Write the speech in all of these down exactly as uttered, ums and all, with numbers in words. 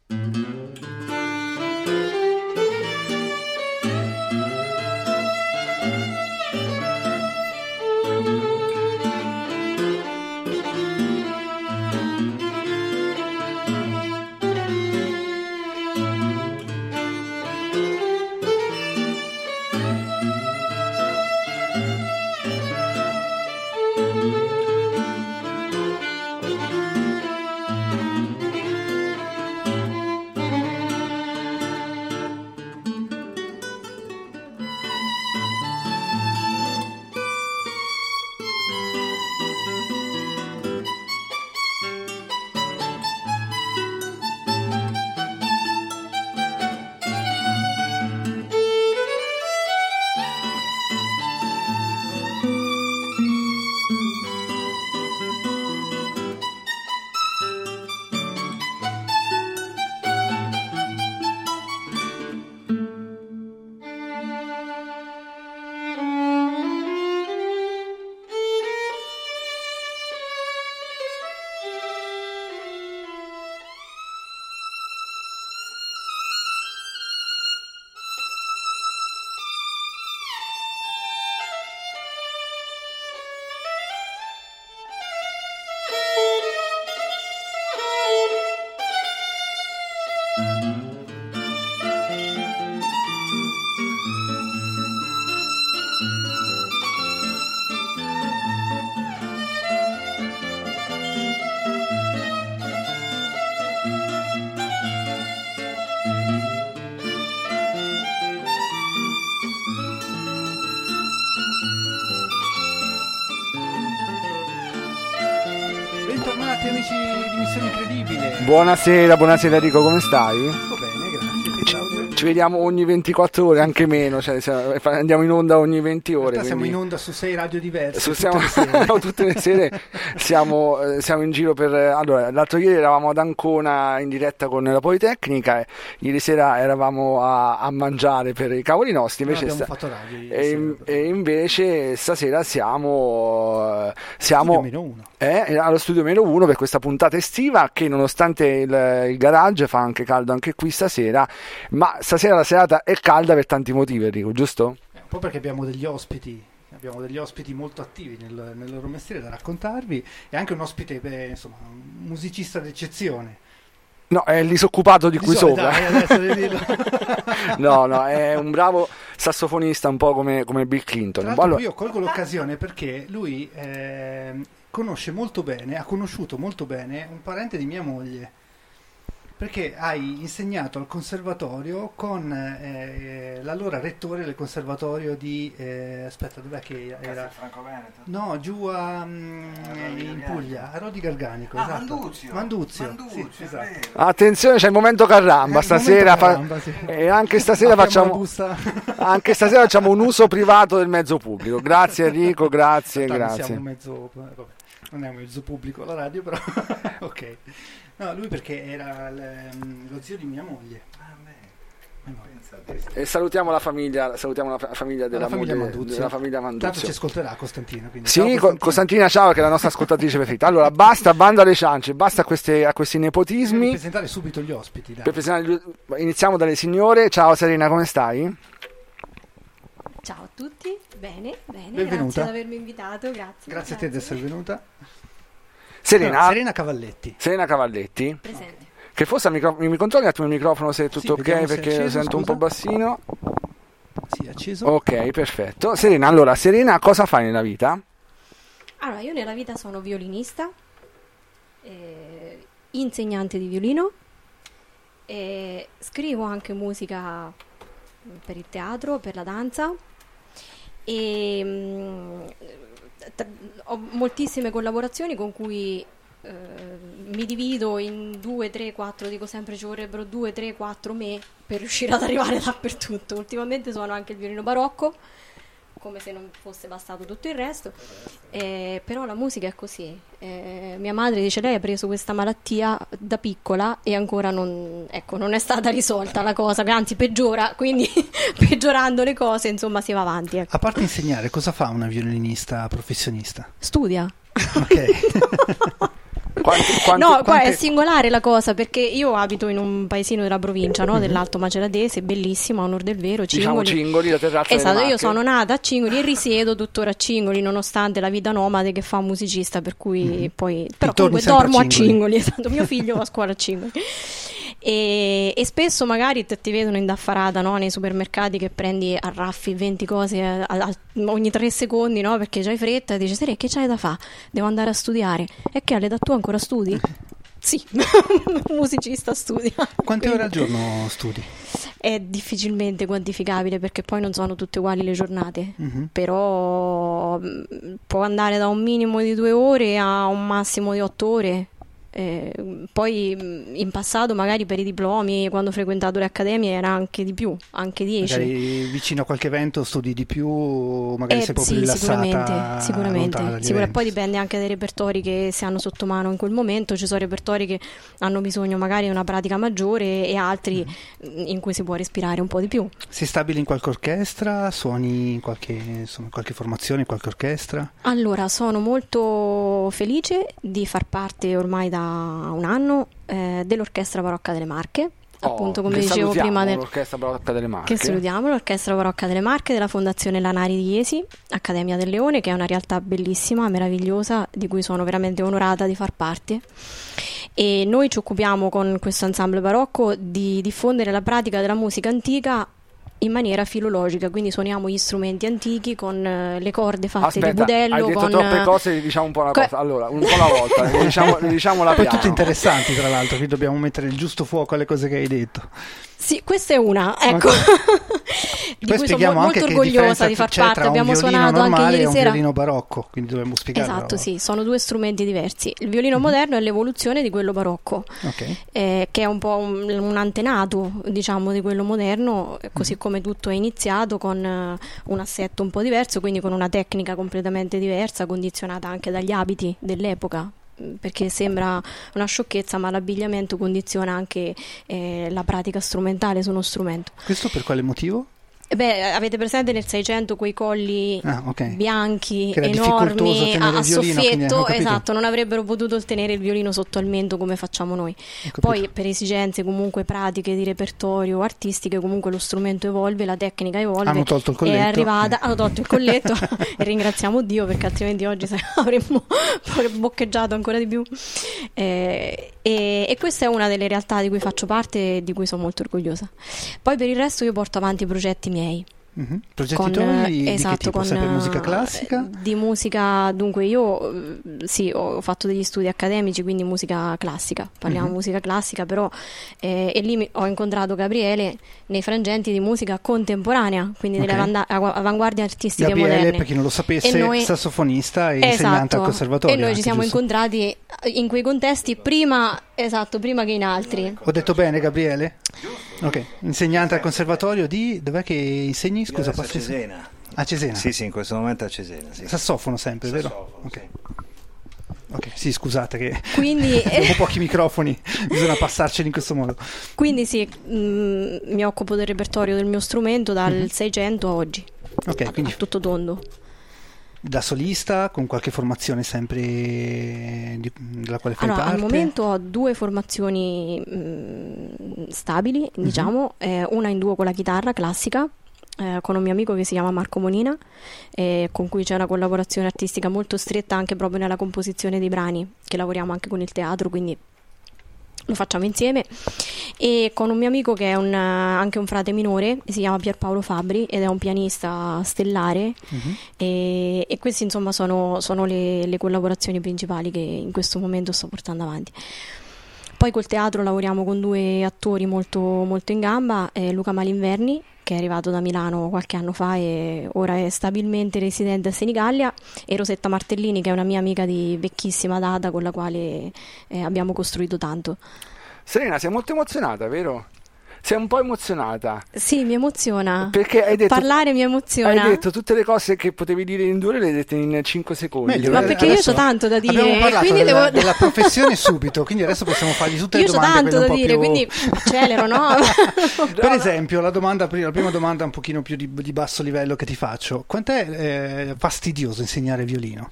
Bentornati amici di Missione Incredibile. Buonasera, buonasera Enrico, come stai? Sto bene, grazie. Claudio. Ci vediamo ogni ventiquattro ore, anche meno, cioè andiamo in onda ogni venti ore. Quindi... siamo in onda su sei radio diverse. Su siamo... tutte, le no, tutte le sere siamo, siamo in giro per... Allora, l'altro ieri eravamo ad Ancona in diretta con la Politecnica, e ieri sera eravamo a, a mangiare per i cavoli nostri. Invece no, abbiamo sta... fatto radio. E, e invece stasera siamo... siamo... Studio meno uno. Eh, allo studio meno uno per questa puntata estiva, che nonostante il, il garage fa anche caldo anche qui stasera, ma stasera la serata è calda per tanti motivi, Enrico, giusto? Un po' perché abbiamo degli ospiti, abbiamo degli ospiti molto attivi nel, nel loro mestiere da raccontarvi, e anche un ospite, beh, insomma, un musicista d'eccezione. No, è il disoccupato di qui sopra. Dai, adesso devi dirlo. No, no, è un bravo sassofonista, un po' come, come Bill Clinton. Tra l'altro, allora... io colgo l'occasione perché lui eh, conosce molto bene, ha conosciuto molto bene un parente di mia moglie, perché hai insegnato al conservatorio con eh, l'allora rettore del conservatorio di eh, aspetta, dov'è che era? Franco Veneto? No, giù a, mm, in Puglia, a Rodi Garganico. Ah, esatto. Manduzio. Manduzio, Manduzio, sì, esatto. Attenzione, c'è il momento Carramba, Eh, stasera momento Carramba, fa... sì. E anche stasera facciamo anche stasera facciamo un uso privato del mezzo pubblico. Grazie Enrico, grazie, Tanto grazie. Siamo un mezzo, vabbè, non è un mezzo pubblico la radio, però ok. No, lui perché era l- lo zio di mia moglie. Ah, E salutiamo la famiglia, salutiamo la famiglia della la famiglia moglie, Manduzio. della famiglia Manduzio. Tanto ci ascolterà Costantina. Quindi. Sì, Ciao, Costantina. Costantina, ciao, che è la nostra ascoltatrice preferita. Allora, basta, bando alle ciance, basta a, queste, a questi nepotismi. Per presentare subito gli ospiti. Dai. Per presentare, iniziamo dalle signore. Ciao Serena, come stai? Ciao a tutti, bene, bene, Benvenuta. Grazie di avermi invitato, grazie. Grazie a te di essere venuta. Serena, allora, Serena Cavalletti. Serena Cavalletti. Presente. Che forse il micro- mi controlli un attimo il microfono se è tutto Sì, ok, vediamo se è perché acceso, lo sento scusa. un po' bassino. Sì, acceso. Ok, perfetto. Serena, allora, Serena, cosa fai nella vita? Allora, io nella vita sono violinista, eh, insegnante di violino, e scrivo anche musica per il teatro, per la danza, e mh, t- ho moltissime collaborazioni con cui eh, mi divido in due, tre, quattro, dico sempre ci vorrebbero due, tre, quattro me per riuscire ad arrivare dappertutto. Ultimamente suono anche il violino barocco, come se non fosse bastato tutto il resto, eh, però la musica è così. Eh, mia madre dice: lei ha preso questa malattia da piccola e ancora non, ecco, non è stata risolta la cosa, anzi peggiora, quindi peggiorando le cose, insomma, si va avanti. Ecco. A parte insegnare, cosa fa una violinista professionista? Studia. Ok. Quanti, quanti, no, quanti... qua è singolare la cosa, perché io abito in un paesino della provincia, no? Mm-hmm. dell'Alto Maceratese, bellissimo, a onor del vero, diciamo Cingoli. Cingoli, la terrazza Esatto, delle io Marche. sono nata a Cingoli e risiedo tuttora a Cingoli, nonostante la vita nomade che fa un musicista, per cui Mm-hmm. poi però torni comunque sempre a dormo a Cingoli. Cingoli, esatto, mio figlio va a scuola a Cingoli. E, e spesso magari te- ti vedono indaffarata, no? Nei supermercati, che prendi a raffi venti cose a- a- ogni tre secondi, no? Perché c'hai fretta e dici: Sere, che c'hai da fare? Devo andare a studiare. E che all'età tu ancora studi? Sì, un musicista studia. Quante Quindi ore al giorno studi? è difficilmente quantificabile, perché poi non sono tutte uguali le giornate. Mhm. Però mh, può andare da un minimo di due ore a un massimo di otto ore. Eh, poi mh, in passato magari per i diplomi, quando ho frequentato le accademie, era anche di più, anche dieci. Magari vicino a qualche evento studi di più, magari Eh, sei proprio sì, rilassata, sicuramente, sicuramente. lontana dagli Sicura- eventi. Poi dipende anche dai repertori che si hanno sotto mano in quel momento. Ci sono repertori che hanno bisogno magari di una pratica maggiore e altri Mm. mh, in cui si può respirare un po' di più. Sei stabile in qualche orchestra? Suoni in qualche, insomma, qualche formazione, in qualche orchestra? Allora, sono molto felice di far parte ormai da un anno eh, dell'Orchestra Barocca delle Marche, appunto, come che dicevo salutiamo, prima del... l'Orchestra Barocca delle Marche. Che salutiamo, l'Orchestra Barocca delle Marche della Fondazione Lanari di Iesi, Accademia del Leone, che è una realtà bellissima, meravigliosa, di cui sono veramente onorata di far parte. E noi ci occupiamo con questo ensemble barocco di diffondere la pratica della musica antica in maniera filologica, quindi suoniamo gli strumenti antichi con eh, le corde fatte Aspetta, di budello, hai detto con troppe cose, diciamo un po' una co- cosa. Allora, un po' alla volta, le diciamo, le diciamo la Poi piano. tutte interessanti, tra l'altro, qui dobbiamo mettere il giusto fuoco alle cose che hai detto. Sì, questa è una, ecco, di Poi cui sono spieghiamo mo- anche molto che orgogliosa differenza di far c'è parte. tra un Abbiamo violino suonato anche normale ieri e un sera. violino barocco, quindi dobbiamo spiegare. Esatto, sì, sono due strumenti diversi. Il violino moderno è l'evoluzione di quello barocco, Ok. eh, che è un po' un, un antenato, diciamo, di quello moderno, eh, così come tutto è iniziato con eh, un assetto un po' diverso, quindi con una tecnica completamente diversa, condizionata anche dagli abiti dell'epoca. mh, Perché sembra una sciocchezza, ma l'abbigliamento condiziona anche eh, la pratica strumentale su uno strumento. Questo per quale motivo? E beh, avete presente nel Seicento quei colli Ah, ok. bianchi, Che era difficoltoso enormi, tenere a, il a violino, quindi, soffietto? ho capito. Esatto, non avrebbero potuto tenere il violino sotto al mento come facciamo noi. Ho capito. Poi per esigenze comunque pratiche di repertorio, artistiche, comunque lo strumento evolve, la tecnica evolve. Hanno tolto il colletto. È arrivata, Eh. hanno tolto il colletto e ringraziamo Dio, perché altrimenti oggi se- avremmo boccheggiato ancora di più. Eh, e, e questa è una delle realtà di cui faccio parte e di cui sono molto orgogliosa. Poi per il resto io porto avanti i progetti miei. Mhm. Progetti Con, tuoi eh, di che esatto, tipo? con, Sempre eh, musica classica? Di musica, dunque io eh, sì, ho fatto degli studi accademici, quindi musica classica, parliamo Mhm. musica classica, però eh, e lì mi- ho incontrato Gabriele nei frangenti di musica contemporanea, quindi delle Ok. avanda- av- avanguardie artistiche Gabriele, moderne. per chi non lo sapesse, E noi- sassofonista e insegnante Esatto. al conservatorio. E noi ci anche, siamo giusto? incontrati in quei contesti prima, esatto, prima che in altri. Ho detto bene, Gabriele? Ok, insegnante al conservatorio di... Dov'è che insegni? Scusa, Io adesso a passi- Cesena. A Cesena. Sì, sì, in questo momento a Cesena. Sì. Sassofono sempre, vero? Sassofono, Ok. sì. Ok, sì, scusate che Quindi abbiamo pochi microfoni, bisogna passarceli in questo modo. Quindi sì, mh, mi occupo del repertorio del mio strumento dal Mhm. Seicento a oggi, Ok, a, quindi a tutto tondo. da solista, con qualche formazione sempre di- della quale fai Allora, parte? al momento ho due formazioni mh, stabili, Mhm. diciamo, eh, una in duo con la chitarra classica, eh, con un mio amico che si chiama Marco Monina, eh, con cui c'è una collaborazione artistica molto stretta anche proprio nella composizione dei brani, che lavoriamo anche con il teatro, quindi lo facciamo insieme, e con un mio amico che è un, eh, anche un frate minore, si chiama Pierpaolo Fabri ed è un pianista stellare, Mhm. e, e queste insomma sono, sono le, le collaborazioni principali che in questo momento sto portando avanti. Poi col teatro lavoriamo con due attori molto, molto in gamba, eh, Luca Malinverni, che è arrivato da Milano qualche anno fa e ora è stabilmente residente a Senigallia, e Rosetta Martellini, che è una mia amica di vecchissima data con la quale eh, abbiamo costruito tanto. Serena, sei molto emozionata, vero? Sei un po' emozionata. Sì, mi emoziona. Perché hai detto, Parlare mi emoziona. hai detto tutte le cose che potevi dire in due ore, le hai dette in cinque secondi. Meglio, Ma eh, perché io adesso c'ho tanto da dire, Abbiamo parlato quindi della, devo- della professione subito, quindi adesso possiamo fargli tutte Io le c'ho domande. tanto quelle da un po' dire, più- quindi accelero, no? Per esempio, la, domanda, la prima domanda un pochino più di, di basso livello che ti faccio: quant'è eh, fastidioso insegnare violino?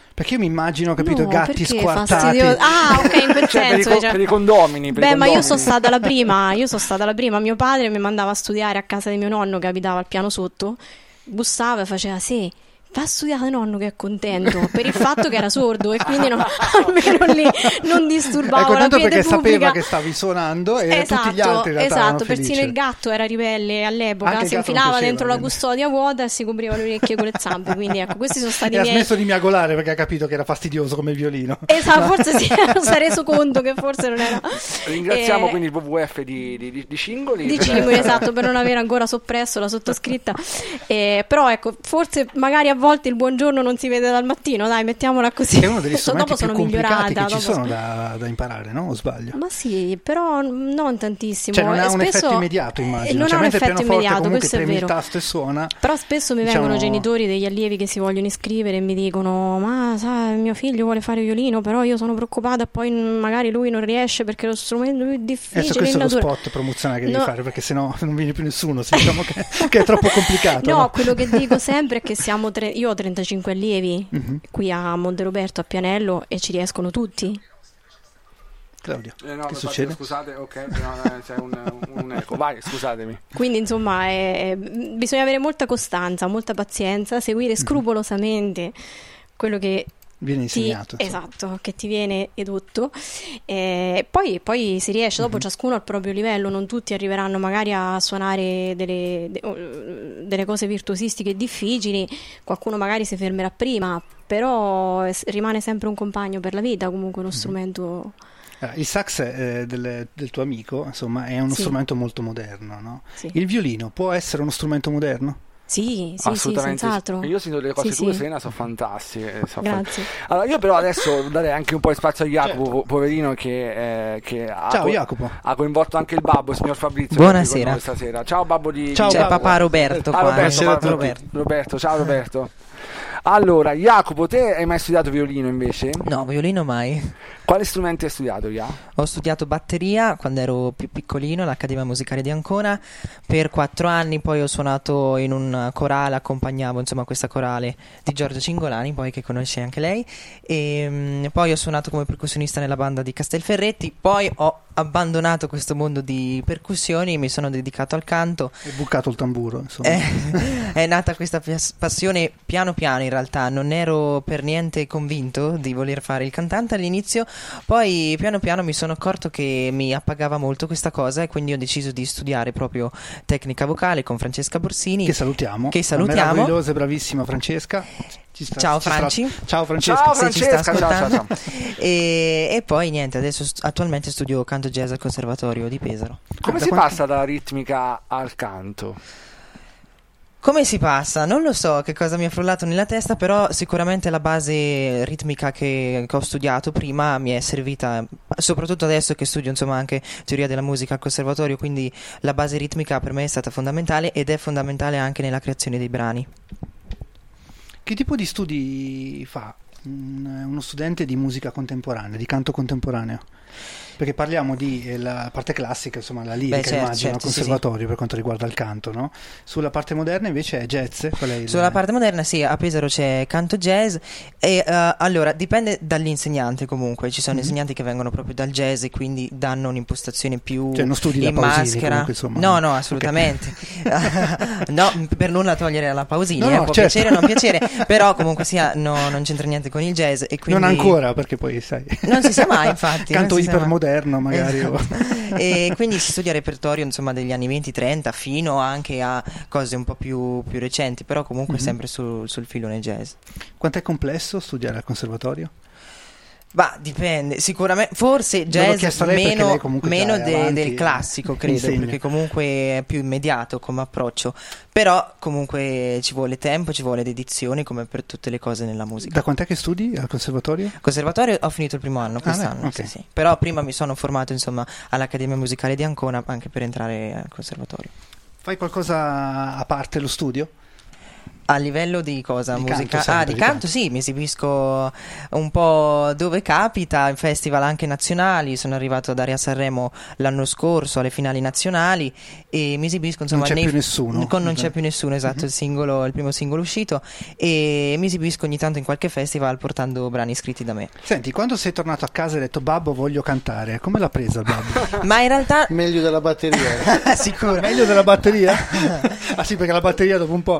Perché io mi immagino, capito, No, gatti perché squartati. fastidioso? Ah, ok, in quel Cioè, per, i senso. co- cioè- per i condomini. Per Beh, i ma io condomini. sono stata la prima, io sono stata la prima. Mio padre mi mandava a studiare a casa di mio nonno che abitava al piano sotto, bussava e faceva sì. Va a studiare nonno che è contento per il fatto che era sordo e quindi non, almeno lì non disturbava È contento la quiete perché sapeva pubblica. che stavi suonando e Esatto, tutti gli altri in realtà erano esatto, persino felici. il gatto era ribelle all'epoca, Anche il si gatto non infilava piaceva, dentro la quindi. custodia vuota e si copriva le orecchie con le zampe, quindi ecco, questi sono stati E i ha miei... smesso di miagolare perché ha capito che era fastidioso come il violino. Esatto, forse si si è reso conto che forse non era... Ringraziamo Eh, quindi il W W F di, di, di, di Cingoli. Di per- Cingoli, esatto, per non aver ancora soppresso la sottoscritta. Eh, però ecco, forse magari a volte il buongiorno non si vede dal mattino, dai, mettiamola così. È uno degli Adesso strumenti dopo più sono complicati migliorata. che ci dopo- sono da, da imparare, no? O sbaglio? Ma sì, però non tantissimo. Cioè non E ha un spesso- effetto immediato, eh, immagino. Non Cioè, ha un mentre il effetto pianoforte immediato, comunque questo è premi il vero. tasto e suona. Però spesso mi Diciamo- vengono genitori degli allievi che si vogliono iscrivere e mi dicono: ma sai, mio figlio vuole fare violino, però io sono preoccupata, poi magari lui non riesce perché lo strumento è Adesso difficile. questo è in lo natura." spot promozionale che No. devi fare perché sennò non viene più nessuno, se diciamo che, che è troppo complicato. No, no? quello che dico sempre è che siamo tre, io ho trentacinque allievi Mhm. qui a Monteroberto, a Pianello, e ci riescono tutti. Claudio, Eh, no, che infatti, succede? Scusate, ok, no, eh, c'è un, un eco. Vai, scusatemi. Quindi insomma è- bisogna avere molta costanza, molta pazienza, seguire scrupolosamente quello che Viene ti, insegnato. insomma. esatto, che ti viene edotto. E poi, poi si riesce, dopo ciascuno al proprio livello, non tutti arriveranno magari a suonare delle, de- o- delle cose virtuosistiche difficili, qualcuno magari si fermerà prima, però es- rimane sempre un compagno per la vita, comunque uno strumento... Ah, il sax eh, del, del tuo amico, insomma, è uno Sì. strumento molto moderno, no? Sì, Il violino può essere uno strumento moderno? sì, sì, sì, Assolutamente. senz'altro. Io sento delle cose Sì, tue, sì. Serena, sono fantastiche. sono fan- Grazie. Allora, io però adesso darei anche un po' di spazio a Jacopo, Certo. po- poverino, che, eh, che ha, Ciao co- Jacopo. ha coinvolto anche il babbo, il signor Fabrizio. Buonasera. che è qui con noi stasera. Ciao babbo di Ciao, di C'è babbo. papà Roberto Ah, qua. Roberto, Buonasera a babbo- tutti. Roberto, ciao Roberto. Allora, Jacopo, te hai mai studiato violino invece? No, violino mai. Quali strumenti hai studiato, Ja? Ho studiato batteria quando ero più piccolino all'Accademia Musicale di Ancona per quattro anni, poi ho suonato in un corale, accompagnavo insomma questa corale di Giorgia Cingolani, poi che conosci anche lei, e mm, poi ho suonato come percussionista nella banda di Castelferretti, poi ho abbandonato questo mondo di percussioni, mi sono dedicato al canto. Hai bucato il tamburo, insomma. Eh, è nata questa pas- passione piano piano, in realtà non ero per niente convinto di voler fare il cantante all'inizio, poi piano piano mi sono accorto che mi appagava molto questa cosa e quindi ho deciso di studiare proprio tecnica vocale con Francesca Borsini. Che salutiamo. Che La salutiamo. meravigliosa e bravissima Francesca. Ci sta- Ciao, ci sta- Franci. Ciao Francesca. Ciao, Se ci sta Francesca, ciao, ciao, ascoltando. E, e poi niente, adesso st- attualmente studio canto jazz al Conservatorio di Pesaro. Come Da si quanti- passa dalla ritmica al canto? Come si passa? Non lo so che cosa mi è frullato nella testa, però sicuramente la base ritmica che, che ho studiato prima mi è servita, soprattutto adesso che studio insomma anche teoria della musica al conservatorio, quindi la base ritmica per me è stata fondamentale ed è fondamentale anche nella creazione dei brani. Che tipo di studi fa un- uno studente di musica contemporanea, di canto contemporaneo? Perché parliamo di eh, la parte classica, insomma la lirica, Beh, certo, immagino, certo, al sì, conservatorio per quanto riguarda il canto, no? Sulla parte moderna invece è jazz? Qual è il- Sulla parte moderna sì, a Pesaro c'è canto jazz e eh, allora dipende dall'insegnante comunque, ci sono Mhm. insegnanti che vengono proprio dal jazz e quindi danno un'impostazione più Cioè non studi la in Pausini maschera. comunque, insomma. No, no, assolutamente. No, per nulla togliere la Pausini, No, eh, no, può certo. piacere o non piacere, però comunque sia no, non c'entra niente con il jazz e quindi Non ancora, perché poi sai. Non si sa mai, infatti. Canto non si sa mai. ipermoderno magari. o- Esatto. E quindi si studia repertorio insomma degli anni venti trenta fino anche a cose un po' più, più recenti, però comunque Mhm. sempre sul, sul filone jazz. Quanto è complesso studiare al conservatorio? Ma dipende, sicuramente, forse l'ho jazz chiesto a lei perché meno, lei comunque meno già è de- avanti del e classico, credo, insegna. perché comunque è più immediato come approccio, però comunque ci vuole tempo, ci vuole dedizione come per tutte le cose nella musica. Da quant'è che studi al conservatorio? Conservatorio ho finito il primo anno quest'anno, beh, ok. sì, sì. Però prima mi sono formato insomma all'Accademia Musicale di Ancona anche per entrare al conservatorio. Fai qualcosa a parte lo studio? A livello di cosa? Di Musica? canto, sempre, ah, di di canto, canto. sì, mi esibisco un po' dove capita, in festival anche nazionali. Sono arrivato ad Aria Sanremo l'anno scorso alle finali nazionali e mi esibisco insomma Non c'è nei- più nessuno. con Non c'è più nessuno, esatto, Mhm. il singolo, il primo singolo uscito, e mi esibisco ogni tanto in qualche festival portando brani scritti da me. Senti, quando sei tornato a casa e hai detto babbo voglio cantare, come l'ha presa il babbo? Ma in realtà Meglio della batteria. sicuro Meglio della batteria? Ah sì, perché la batteria dopo un po'...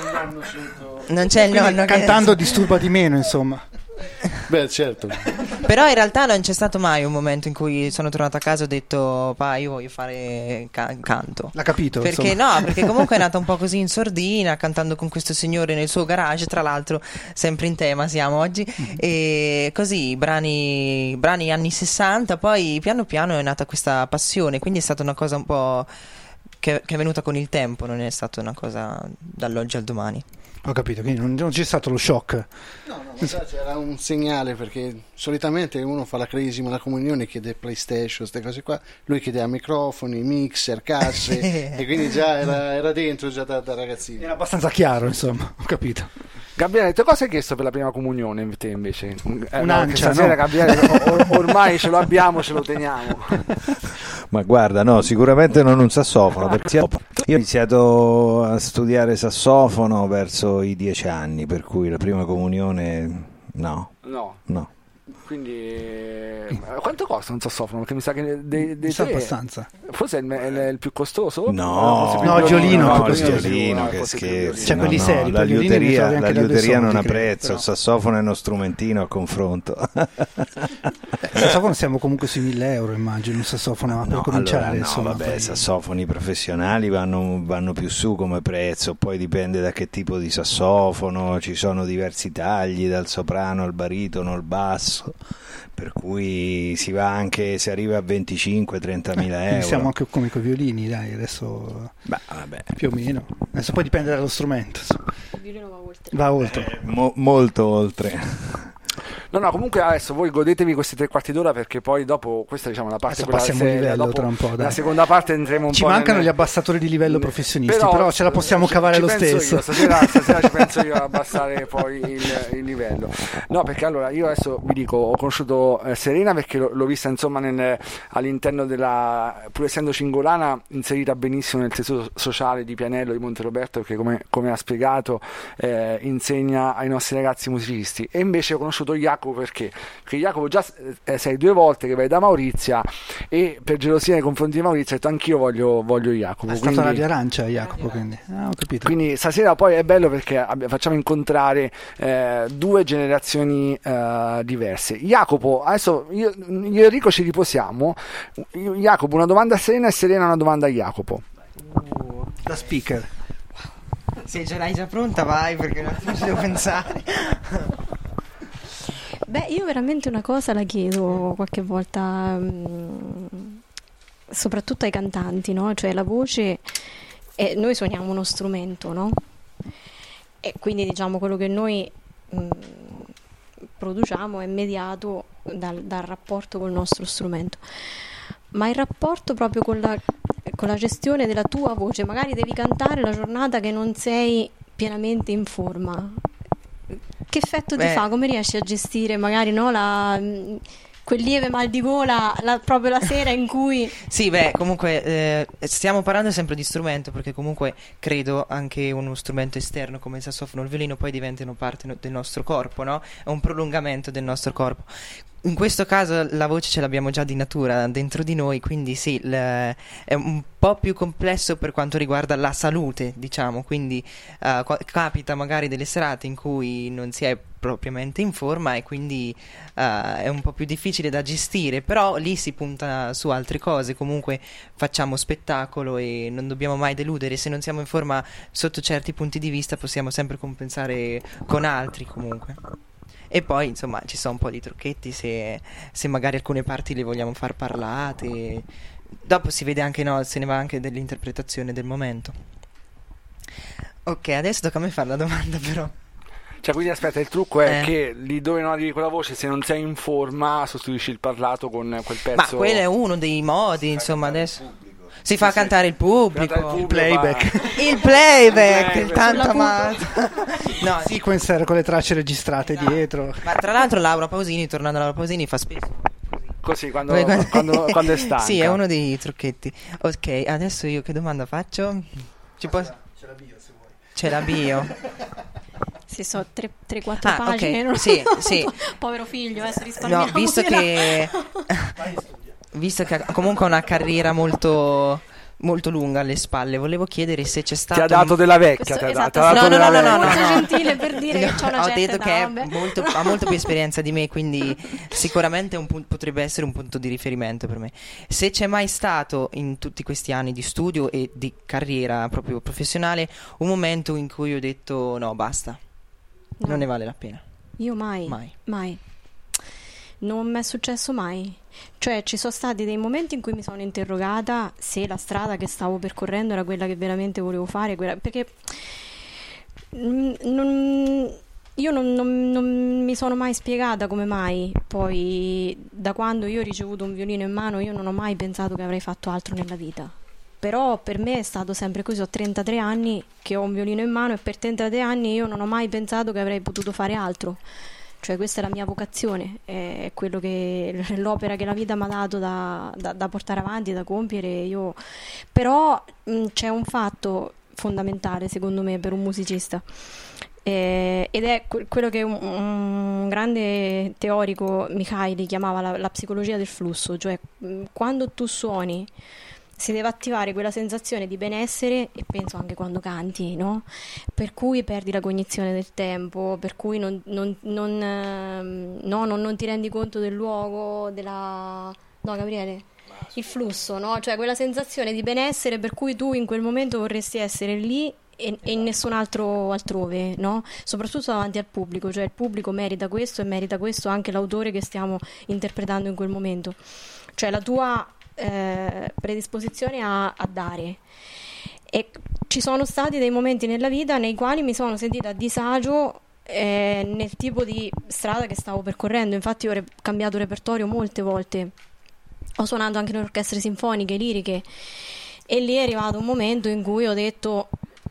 non c'è il Quindi nonno che- cantando disturba di meno, insomma. Beh, certo. Però in realtà non c'è stato mai un momento in cui sono tornato a casa e ho detto pa, io voglio fare ca- canto. L'ha capito, Perché insomma. no, perché comunque è nata un po' così in sordina, cantando con questo signore nel suo garage, tra l'altro sempre in tema siamo oggi, e così brani, brani anni sessanta, poi piano piano è nata questa passione, quindi è stata una cosa un po' che, che è venuta con il tempo, non è stata una cosa dall'oggi al domani. Ho capito, quindi non, non c'è stato lo shock. No, no, ma sai, c'era un segnale, perché solitamente uno fa la cresima, la comunione, chiede PlayStation, queste cose qua, lui chiedeva microfoni, mixer, casse, e quindi già era, era dentro già da, da ragazzino. Era abbastanza chiaro, insomma, ho capito. Gabriele, te cosa hai chiesto per la prima comunione te invece? Eh, Un'ancia, no, che stasera no? Gabriele, or- ormai ce lo abbiamo, ce lo teniamo. Ma guarda, no, sicuramente non un sassofono, perché io ho iniziato a studiare sassofono verso i dieci anni, per cui la prima comunione no, No, no. quindi eh, quanto costa un sassofono? Perché mi sa che dei, dei Mi sa tre abbastanza. forse è il, è il più costoso? No, forse più no, il violino è no, più il costoso. violino, Ah, che forse più il scherzi. Cioè, no, quelli no, seri, la poi i violini mi liuteria, trovi anche la da due liuteria non soldi, ha credo, prezzo, però. il sassofono è uno strumentino a confronto. Il sassofono siamo comunque sui mille euro, immagino, un sassofono per No, cominciare. allora, no, insomma, vabbè, poi- sassofoni professionali vanno, vanno più su come prezzo, poi dipende da che tipo di sassofono, ci sono diversi tagli, dal soprano al baritono al basso, per cui si va anche, si arriva a venticinque trentamila Quindi euro. siamo anche come con i violini, dai, adesso Beh, vabbè. più o meno. Adesso poi dipende dallo strumento, insomma. Il violino va oltre. Va oltre. Mo- molto oltre. No, no, comunque adesso voi godetevi questi tre quarti d'ora perché poi dopo, questa diciamo la parte Adesso quella passiamo seria, livello dopo tra un po', dai. la seconda parte entreremo un Ci po' mancano nel- gli abbassatori di livello ne- professionisti, però ce la possiamo ci- cavare ci lo penso stesso. io, stasera, stasera ci penso io ad abbassare poi il, il livello. No, perché allora io adesso vi dico, ho conosciuto eh, Serena perché l'ho, l'ho vista insomma nel, all'interno della, pur essendo cingolana, inserita benissimo nel tessuto sociale di Pianello di Monteroberto, perché come, come ha spiegato eh, insegna ai nostri ragazzi musicisti. E invece ho conosciuto Jacopo perché? Perché Jacopo già eh, sei due volte che vai da Maurizia e per gelosia nei confronti di Maurizia ho detto anch'io voglio, voglio Jacopo. È stata quindi- la via arancia, Jacopo, quindi. Ah, ho capito. quindi stasera poi è bello perché abbi- facciamo incontrare eh, due generazioni eh, diverse. Jacopo, adesso io, io e Enrico ci riposiamo. Io- Jacopo, una domanda a Serena e Serena una domanda a Jacopo. Da speaker. Se ce l'hai già pronta vai, perché non ci devo pensare. Beh, io veramente una cosa la chiedo qualche volta, mm, soprattutto ai cantanti, no? Cioè la voce, eh, noi suoniamo uno strumento, no? E quindi diciamo quello che noi mm, produciamo è mediato dal, dal rapporto col nostro strumento. Ma il rapporto proprio con la, con la gestione della tua voce, magari devi cantare la giornata che non sei pienamente in forma. Che effetto Beh. ti fa? Come riesci a gestire magari no, la, mh, quel lieve mal di gola la- proprio la sera in cui... Sì, beh, comunque eh, stiamo parlando sempre di strumento, perché comunque credo anche uno strumento esterno come il sassofono o il violino poi diventano parte no- del nostro corpo, no? È un prolungamento del nostro corpo. In questo caso la voce ce l'abbiamo già di natura dentro di noi, quindi sì, l- è un po' più complesso per quanto riguarda la salute, diciamo, quindi eh, qua- capita magari delle serate in cui non si è propriamente in forma e quindi eh, è un po' più difficile da gestire, però lì si punta su altre cose, comunque facciamo spettacolo e non dobbiamo mai deludere, se non siamo in forma sotto certi punti di vista possiamo sempre compensare con altri comunque. E poi insomma ci sono un po' di trucchetti se, se magari alcune parti le vogliamo far parlate. Dopo si vede anche, no, se ne va anche dell'interpretazione del momento. Ok, adesso tocca a me fare la domanda però. Cioè, quindi aspetta, il trucco è Eh. che lì dove non arrivi con la voce, se non sei in forma, sostituisci il parlato con quel pezzo. Ma quello è uno dei modi, insomma, adesso. Si fa sì. cantare il pubblico. Cantare il pubblico, playback. ma- Il playback, Il playback. tanto Sulla amato. No, Sequencer con le tracce registrate esatto. dietro. Ma tra l'altro Laura Pausini, tornando a Laura Pausini, fa spesso Così, quando, Poi quando- quando, quando è stanca. Sì, è uno dei trucchetti. Ok, adesso io che domanda faccio? Ci può... C'è la bio se vuoi. C'è la bio. Se so tre quattro Ah, ok, pagine, non- sì, sì. Povero figlio, adesso No, risparmiamo. visto che visto che ha comunque una carriera molto molto lunga alle spalle, volevo chiedere se c'è Ti stato ha dato un- della vecchia. Questo- ti ha esatto, dato- ti ha no, dato no, della no, no, vecchia. no, Molto gentile per dire che c'ha una ho certa detto età, che è vabbè. molto, ha molto più esperienza di me, quindi sicuramente un pun- potrebbe essere un punto di riferimento per me. Se c'è mai stato in tutti questi anni di studio e di carriera proprio professionale un momento in cui ho detto no, basta, No. non ne vale la pena. Io mai, Mai. mai. Non mi è successo mai. Cioè, ci sono stati dei momenti in cui mi sono interrogata se la strada che stavo percorrendo era quella che veramente volevo fare, quella- perché mm, non- io non, non- non mi sono mai spiegata come mai. Poi, da quando io ho ricevuto un violino in mano, io non ho mai pensato che avrei fatto altro nella vita. Però per me è stato sempre così, ho trentatré anni che ho un violino in mano e per trentatré anni io non ho mai pensato che avrei potuto fare altro. Cioè questa è la mia vocazione, è quello che, l'opera che la vita mi ha dato da, da- da portare avanti, da compiere. Io... Però mh, c'è un fatto fondamentale secondo me per un musicista. Eh, ed è que- quello che un, un grande teorico, Mihaly, chiamava la, la psicologia del flusso, cioè mh, quando tu suoni si deve attivare quella sensazione di benessere, e penso anche quando canti, no? Per cui perdi la cognizione del tempo, per cui non, non, non, ehm, no, non, non ti rendi conto del luogo, della... No, Gabriele? Il flusso, no? Cioè quella sensazione di benessere per cui tu in quel momento vorresti essere lì e, e in nessun altro altrove, no? Soprattutto davanti al pubblico, cioè il pubblico merita questo e merita questo anche l'autore che stiamo interpretando in quel momento. Cioè la tua eh, predisposizione a, a dare. E ci sono stati dei momenti nella vita nei quali mi sono sentita a disagio eh, nel tipo di strada che stavo percorrendo. Infatti ho re- cambiato repertorio molte volte, ho suonato anche in orchestre sinfoniche, liriche, e lì è arrivato un momento in cui ho detto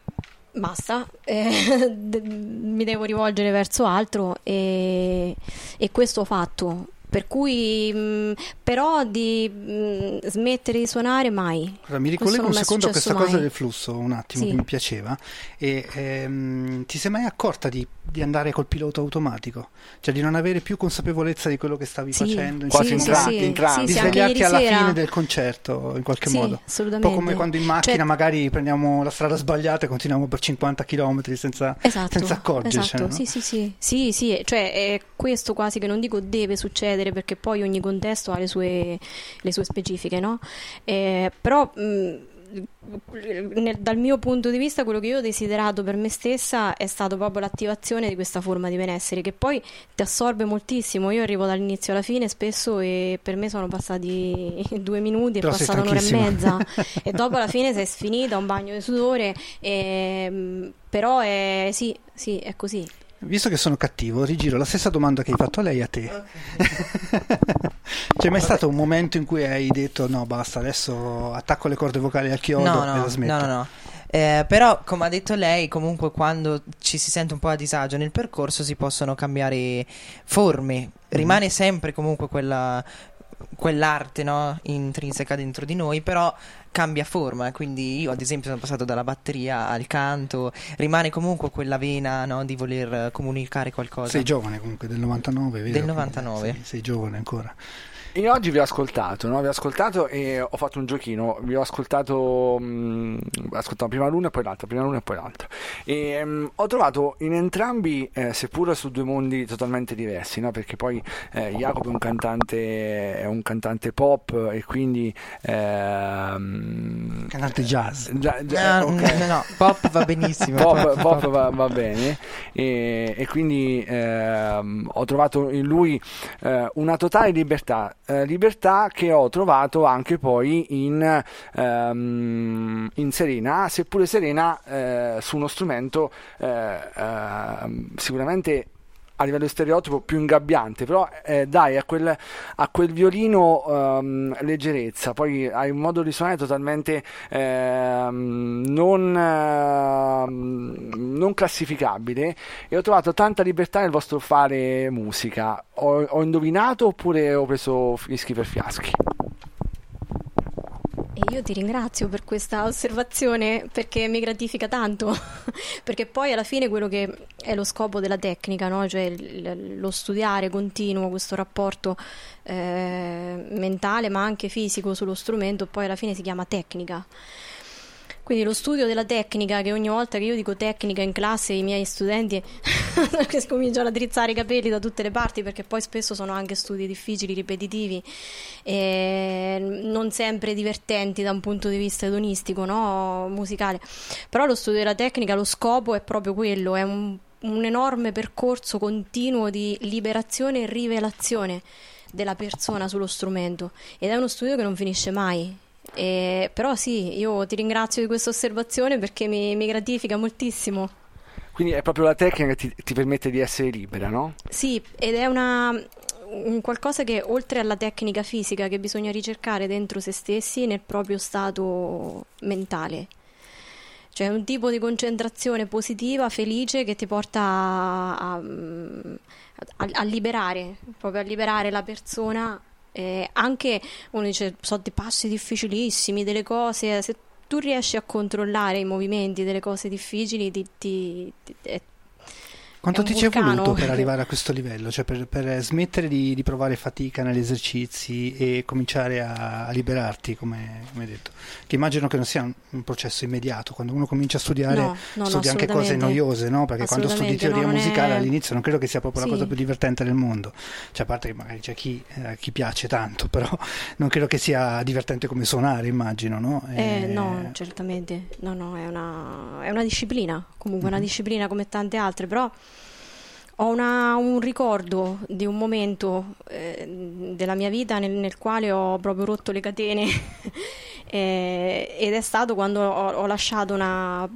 basta, eh, d- mi devo rivolgere verso altro, e, e questo ho fatto. Per cui, mh, però di mh, smettere di suonare mai. Allora, mi Questo ricollego non un mi è secondo a successo questa cosa mai. del flusso, un attimo, Sì. che mi piaceva. E ehm, ti sei mai accorta di, di andare col pilota automatico? Cioè di non avere più consapevolezza di quello che stavi Sì, facendo? Quasi sì, in sì, tra- sì, in trance. sì, Di sì, anche svegliarti ieri alla sera. fine del concerto, in qualche Sì, modo. Un assolutamente. po' come quando in macchina Cioè- magari prendiamo la strada sbagliata e continuiamo per cinquanta chilometri senza, Esatto, senza accorgercene. esatto, no? sì, sì, sì, sì, sì, cioè è questo quasi che non dico deve succedere, perché poi ogni contesto ha le sue, le sue specifiche, no? Eh, però mh, nel- dal mio punto di vista quello che io ho desiderato per me stessa è stato proprio l'attivazione di questa forma di benessere che poi ti assorbe moltissimo. Io arrivo dall'inizio alla fine spesso e per me sono passati due minuti, è Però sei passata un'ora e stanchissima. mezza e dopo alla fine sei sfinita, un bagno di sudore, e, mh, però è, sì, sì, è così. Visto che sono cattivo, rigiro la stessa domanda che hai fatto a lei a te. C'è mai stato un momento in cui hai detto no, basta, adesso attacco le corde vocali al chiodo No, e no, la smetto? no, no, no. Eh, però, come ha detto lei, comunque quando ci si sente un po' a disagio nel percorso si possono cambiare forme. Rimane sempre comunque quella, quell'arte, no, intrinseca dentro di noi, però cambia forma. Quindi io, ad esempio, sono passato dalla batteria al canto. Rimane comunque quella vena, no, di voler comunicare qualcosa. Sei giovane comunque, del novantanove, vero? Del novantanove. Sei, sei giovane ancora. Io oggi vi ho ascoltato, no? Vi ho ascoltato e ho fatto un giochino. Vi ho ascoltato, mh, ascoltato prima l'una e poi l'altra, prima l'una e poi l'altra. E mh, ho trovato in entrambi, eh, seppur su due mondi totalmente diversi, no? Perché poi eh, Jacopo è un cantante, è un cantante pop e quindi ehm, Cantante jazz. già- già- No, ok. no, no, pop va benissimo. Pop, pop va, va bene, e, e quindi ehm, ho trovato in lui eh, una totale libertà, eh, libertà che ho trovato anche poi in, ehm, in Serena, seppure Serena eh, su uno strumento eh, ehm, sicuramente a livello stereotipo più ingabbiante, però eh, dai a quel, a quel violino um, leggerezza, poi hai un modo di suonare totalmente um, non, uh, non classificabile, e ho trovato tanta libertà nel vostro fare musica. Ho, ho indovinato oppure ho preso fischi per fiaschi? E io ti ringrazio per questa osservazione, perché mi gratifica tanto, perché poi alla fine quello che è lo scopo della tecnica, no? Cioè il, lo studiare continuo questo rapporto eh, mentale ma anche fisico sullo strumento, poi alla fine si chiama tecnica. Quindi lo studio della tecnica, che ogni volta che io dico tecnica in classe i miei studenti cominciano a drizzare i capelli da tutte le parti, perché poi spesso sono anche studi difficili, ripetitivi, e non sempre divertenti da un punto di vista edonistico, no? Musicale. Però lo studio della tecnica, lo scopo è proprio quello, è un, un enorme percorso continuo di liberazione e rivelazione della persona sullo strumento, ed è uno studio che non finisce mai. Eh, però sì, io ti ringrazio di questa osservazione, perché mi, mi gratifica moltissimo. Quindi è proprio la tecnica che ti, ti permette di essere libera, no? Sì, ed è una, un qualcosa che, oltre alla tecnica fisica, che bisogna ricercare dentro se stessi, nel proprio stato mentale. Cioè un tipo di concentrazione positiva, felice, che ti porta a, a, a, a liberare, proprio a liberare la persona. Eh, anche uno dice, so dei passi difficilissimi, delle cose, se tu riesci a controllare i movimenti delle cose difficili, ti, ti, ti, è, quanto è ti ci è voluto per arrivare a questo livello? Cioè per, per smettere di, di provare fatica negli esercizi e cominciare a, a liberarti, come, come hai detto? Che immagino che non sia un, un processo immediato. Quando uno comincia a studiare, no, no, studia no, anche cose noiose, no? Perché quando studi teoria no, musicale è... all'inizio non credo che sia proprio sì. la cosa più divertente del mondo. Cioè, a parte che magari c'è chi, eh, chi piace tanto, però non credo che sia divertente come suonare, immagino, no? Eh, e... no, certamente. No, no, è una, è una disciplina, comunque Mm-hmm. una disciplina come tante altre, però ho una, un ricordo di un momento eh, della mia vita nel, nel quale ho proprio rotto le catene eh, ed è stato quando ho, ho lasciato una,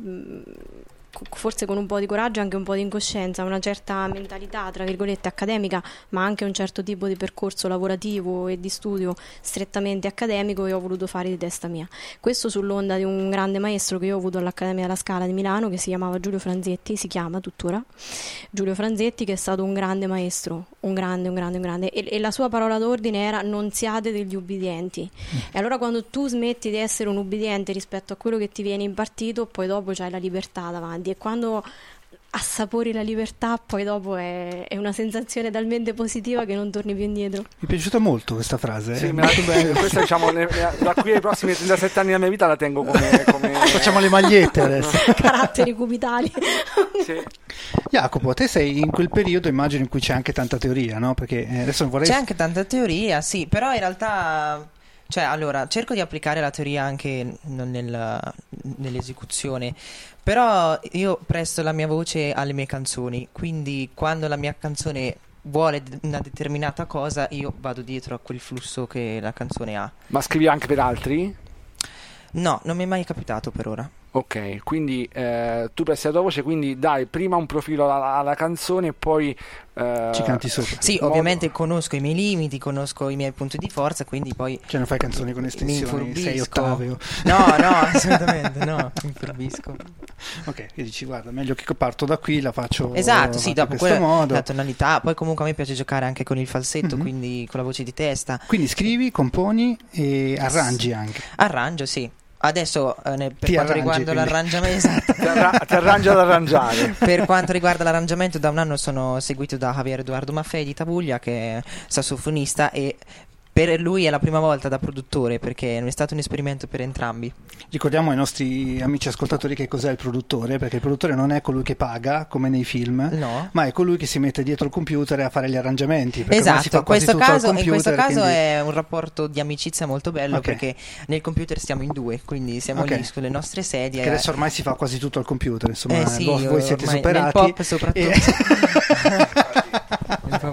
forse con un po' di coraggio e anche un po' di incoscienza, una certa mentalità, tra virgolette, accademica, ma anche un certo tipo di percorso lavorativo e di studio strettamente accademico, e ho voluto fare di testa mia. Questo sull'onda di un grande maestro che io ho avuto all'Accademia della Scala di Milano, che si chiamava Giulio Franzetti, si chiama tuttora Giulio Franzetti, che è stato un grande maestro, un grande, un grande, un grande, e, e la sua parola d'ordine era: non siate degli ubbidienti. Mm. E allora quando tu smetti di essere un ubbidiente rispetto a quello che ti viene impartito, poi dopo c'hai la libertà davanti, e quando assapori la libertà, poi dopo è, è una sensazione talmente positiva che non torni più indietro. Mi è piaciuta molto questa frase. Sì, eh? me la, questa, diciamo, ne, da qui ai prossimi trentasette anni della mia vita la tengo come, come... Facciamo le magliette adesso. Caratteri cubitali. Sì. Jacopo, te sei in quel periodo, immagino, in cui c'è anche tanta teoria, no? Perché eh, adesso vorrei... C'è anche tanta teoria, sì, però in realtà... Cioè, allora, cerco di applicare la teoria anche nel, nell'esecuzione, però io presto la mia voce alle mie canzoni, quindi quando la mia canzone vuole una determinata cosa, io vado dietro a quel flusso che la canzone ha. Ma scrivi anche per altri? No, non mi è mai capitato per ora. Ok, quindi eh, tu presti la tua voce, quindi dai prima un profilo alla, alla canzone e poi eh, ci canti sopra. Sì, modo... ovviamente conosco i miei limiti, conosco i miei punti di forza, quindi poi cioè non fai canzoni con estensioni, sei ottave o... No, no, assolutamente no, mi infurbisco. Ok, e dici guarda, meglio che parto da qui, la faccio esatto, la sì, faccio dopo in questo quella, modo. la tonalità, poi comunque a me piace giocare anche con il falsetto, Mm-hmm. quindi con la voce di testa. Quindi scrivi, componi e arrangi anche. Arrangio, sì. Adesso eh, ne, per Ti quanto arrangi, riguarda quindi. l'arrangiamento, esatto. ti, arra- ti arrangi ad arrangiare. Per quanto riguarda l'arrangiamento, da un anno sono seguito da Javier Edoardo Maffei di Tavuglia, che è sassofonista, e per lui è la prima volta da produttore, perché è stato un esperimento per entrambi. Ricordiamo ai nostri amici ascoltatori che cos'è il produttore, perché il produttore non è colui che paga come nei film, No. ma è colui che si mette dietro il computer a fare gli arrangiamenti. Perché ormai si Esatto, fa quasi questo tutto al caso, in computer, questo caso quindi... è un rapporto di amicizia molto bello, Ok. perché nel computer stiamo in due, quindi siamo Ok. lì sulle nostre sedie. Che adesso ormai si fa quasi tutto al computer, insomma, Eh sì, voi, voi siete ormai superati. nel pop soprattutto. E... Nel pop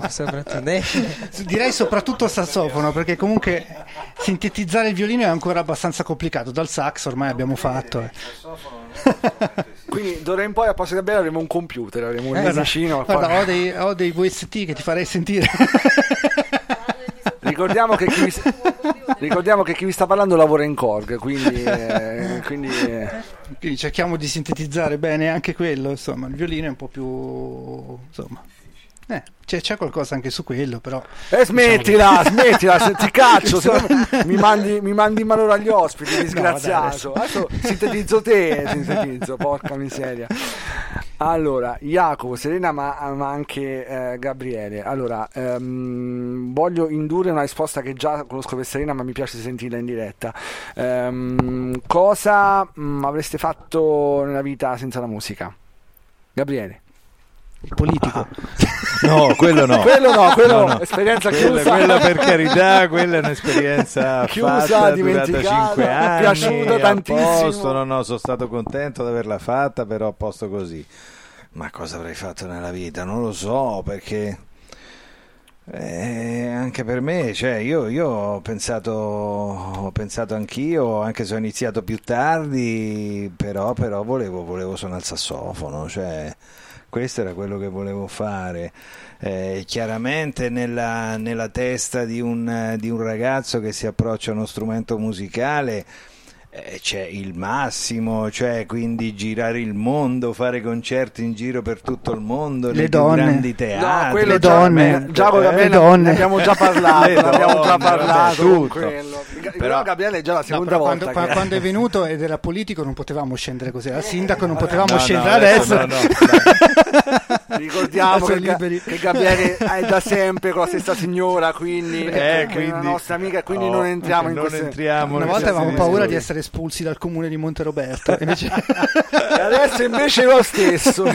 soprattutto. Direi soprattutto sassofono, perché comunque sintetizzare il violino è ancora abbastanza complicato. Dal sax ormai abbiamo fatto. Eh. Quindi d'ora in poi a Posto Gabriele avremo un computer, avremo un Eh, vicino. Guarda, ho dei, ho dei V S T che ti farei sentire. Ricordiamo che chi vi, ricordiamo che chi vi sta parlando lavora in Korg, quindi, eh, quindi eh. Quindi cerchiamo di sintetizzare bene anche quello. Insomma, il violino è un po' più, insomma, eh, c'è, c'è qualcosa anche su quello, però. Eh, smettila, diciamo... smettila, se ti caccio, se no mi mandi, mi mandi in mano agli ospiti, disgraziato. No, adesso sintetizzo te, sintetizzo, porca miseria. Allora, Jacopo, Serena, ma, ma anche eh, Gabriele. Allora, ehm, voglio indurre una risposta che già conosco per Serena, ma mi piace sentirla in diretta. Ehm, cosa mh, avreste fatto nella vita senza la musica? Gabriele. Il politico. Ah. No, quello no. quello no, quello no, no. Esperienza quella, chiusa. Quella per carità, quella è un'esperienza chiusa, fatta, dimenticata, durata cinque anni, piaciuta tantissimo. A posto, no, no, sono stato contento di averla fatta, però a posto così. Ma cosa avrei fatto nella vita? Non lo so, perché eh, anche per me, cioè io, io ho pensato ho pensato anch'io, anche se ho iniziato più tardi, però, però volevo, volevo suonare il sassofono, cioè questo era quello che volevo fare. Eh, chiaramente nella, nella testa di un, di un ragazzo che si approccia a uno strumento musicale eh, c'è il massimo, cioè quindi girare il mondo, fare concerti in giro per tutto il mondo, le nei donne, più grandi teatri, no, quello le già, donne, già con eh, Gabriele le donne. ne abbiamo già parlato, Le ne abbiamo già donne, parlato vabbè, con tutto. quello. Però- Però Gabriele è già la No, seconda però volta quando, che... qua- quando è venuto ed era politico non potevamo scendere così, al sindaco non potevamo No, scendere no, adesso. no, no, Ricordiamo Adesso che, Ga- liberi. che Gabriele è da sempre con la stessa signora, quindi, Eh, è quindi- una nostra amica, e quindi Oh, non entriamo in non queste... entriamo Una in volta queste avevamo paura discussioni. di essere espulsi dal comune di Monteroberto. Invece... E adesso invece è lo stesso.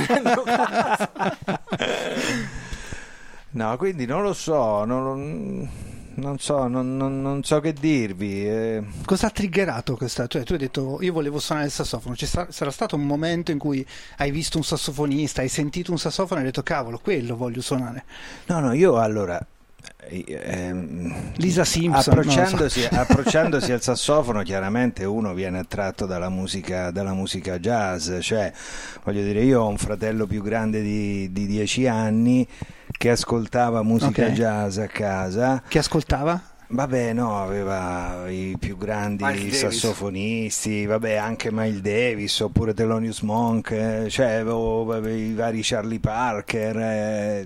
No, quindi non lo so, non, non so, non, non- non so che dirvi. eh. Cosa ha triggerato questa? Cioè, tu hai detto io volevo suonare il sassofono. Ci sa- sarà stato un momento in cui hai visto un sassofonista, hai sentito un sassofono e hai detto cavolo, quello voglio suonare. No, no, io allora eh, ehm, Lisa Simpson, approcciandosi, approcciandosi al sassofono, chiaramente uno viene attratto dalla musica, dalla musica jazz, cioè voglio dire, io ho un fratello più grande di, di dieci anni che ascoltava musica Ok. jazz a casa. Che ascoltava? Vabbè, no, aveva i più grandi Miles Davis. sassofonisti, vabbè, anche Miles Davis oppure Thelonious Monk, eh, cioè avevo, avevo i vari Charlie Parker, eh,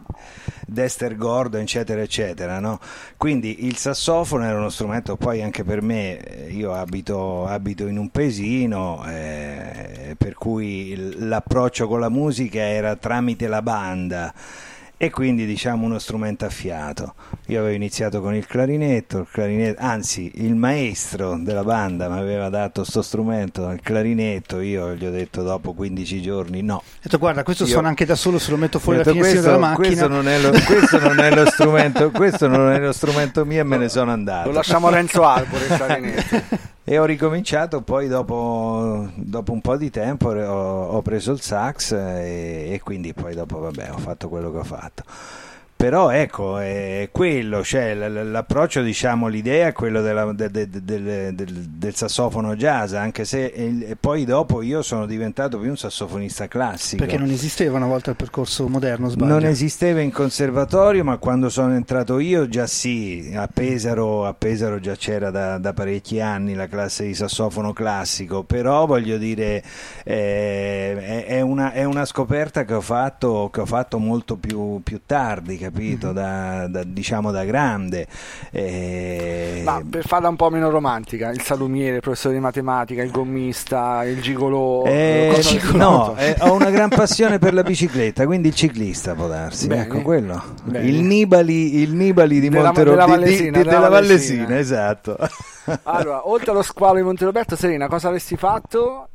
Dexter Gordon, eccetera, eccetera, no? Quindi il sassofono era uno strumento, poi anche per me, eh, io abito, abito in un paesino, eh, per cui il- l'approccio con la musica era tramite la banda. E quindi diciamo uno strumento a fiato. Io avevo iniziato con il clarinetto, il clarinetto, anzi il maestro della banda mi aveva dato sto strumento, il clarinetto, io gli ho detto dopo quindici giorni no. Ho detto guarda, questo Io- suona anche da solo se lo metto fuori Ho dalla detto, finestra questo, della macchina. questo non è lo, questo non è lo strumento, questo non è lo strumento mio e me ne sono andato. Lo lasciamo a Renzo Arbore, il clarinetto. E ho ricominciato poi dopo, dopo un po' di tempo ho, ho preso il sax e, e quindi poi dopo vabbè ho fatto quello che ho fatto. Però ecco, è quello, cioè l- l'approccio, diciamo, l'idea è quello della- de- de- de- del- del, del sassofono jazz, anche se il- poi dopo io sono diventato più un sassofonista classico. Perché non esisteva una volta il percorso moderno, sbaglio? Non esisteva in conservatorio, ma quando sono entrato io già sì, a Pesaro, a Pesaro già c'era da, da parecchi anni la classe di sassofono classico, però voglio dire eh, è, è una, è una scoperta che ho fatto, che ho fatto molto più, più tardi, capito? Da, da- diciamo da grande. Eh, Ma per farla un po' meno romantica, il salumiere, il professore di matematica, il gommista, il gigolò. Eh, cosa- no, eh, ho una gran passione per la bicicletta, quindi il ciclista può darsi, Bene. ecco quello. Bene. Il Nibali, il Nibali di Della- Montero- della di- di- Vallesina, di- della della Vallesina. Vallesina, esatto. Allora, oltre allo squalo di Monteroberto, Serena, cosa avresti fatto